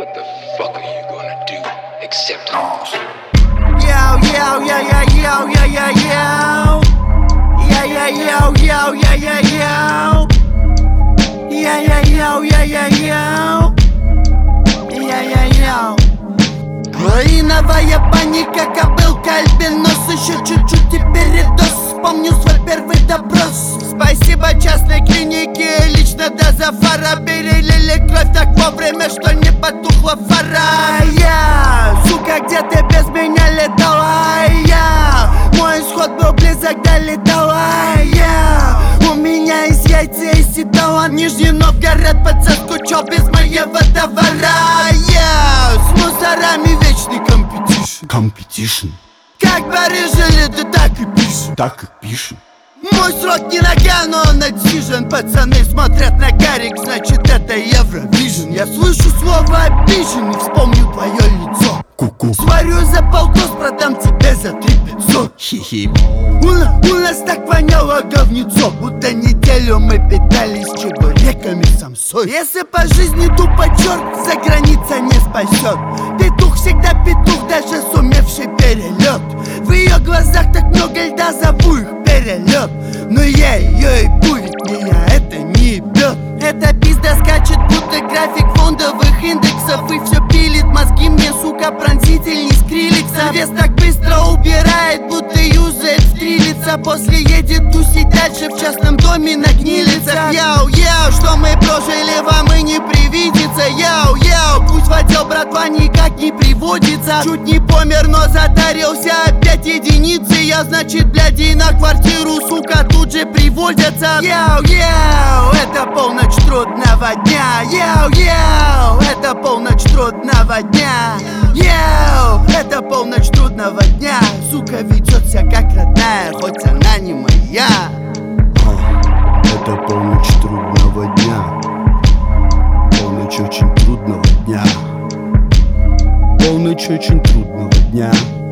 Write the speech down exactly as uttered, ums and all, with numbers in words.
What the fuck are you gonna do except lose? Yo, yo, yo, yo, yo, yo, yo, yo. Yeah, yeah, yo, yo, yo, yo, yo. Yeah, yeah, yo, yo, yo, yo. Yeah, yeah, yo. Лавиновая паника, кобылка, альбинос. Еще чуть-чуть и передоз. Вспомню свой первый доброс. Спасибо частной клинике, лично до Зафара. Перелили кровь так вовремя, что не потухла фара. Я, сука, где ты без меня летала? Я, мой исход был близок, да летала. Я, у меня есть яйца, есть и талант. Нижний Новгород пацан скучал без моего товара. Я, с мусорами вечный компетишн. Competition. Как барыжили, да так и пишем. Так и пишем. Мой срок не нога, но он отсижен. Пацаны смотрят на Гарик, значит это Евровижн. Я слышу слово обижен и вспомню твое лицо. Ку-ку. Сварю за полтос, продам тебе за три пятьсот. Хи-хи. У, у нас так воняло говнецо, будто неделю мы питались чебуреками самсой. Если по жизни тупо черт, за граница не спасет. Петух всегда петух, даже сумевший перелет. В ее глазах так много льда, зову их перелет. Но я ее и бурит, меня это не ебет. Эта пизда скачет, будто график фондовых индексов. И все пилит мозги мне, сука, пронзительней скриликса. Вес так быстро убирает, будто юзает стрелица. После едет тусить дальше в частном доме на гнилицах. Яу-яу, что мы прожили, вам и не привидится. Яу-яу, пусть в отдел братва никак не приводится. Чуть не помер, но затарился опять единицы. Я, значит, блядь, и на квартиру, сука, тут же приводятся. Яу-яу, это полночь трудного дня. Яу-яу, это полночь трудного дня. Яу, это полночь трудного дня. Сука ведется как родная, хоть она не моя. А, это полночь трудного дня. Полночь очень трудного дня. Полночь очень трудного дня.